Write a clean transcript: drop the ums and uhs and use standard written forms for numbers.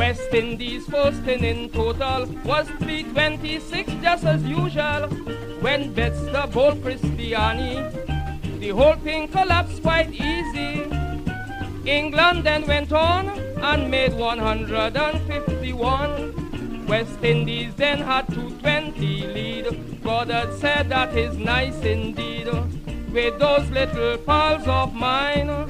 West Indies first in total was 326 just as usual. When bets the ball Cristiani, the whole thing collapsed quite easy. England then went on and made 151. West Indies then had 220 lead. Goddard said that is nice indeed. With those little pals of mine,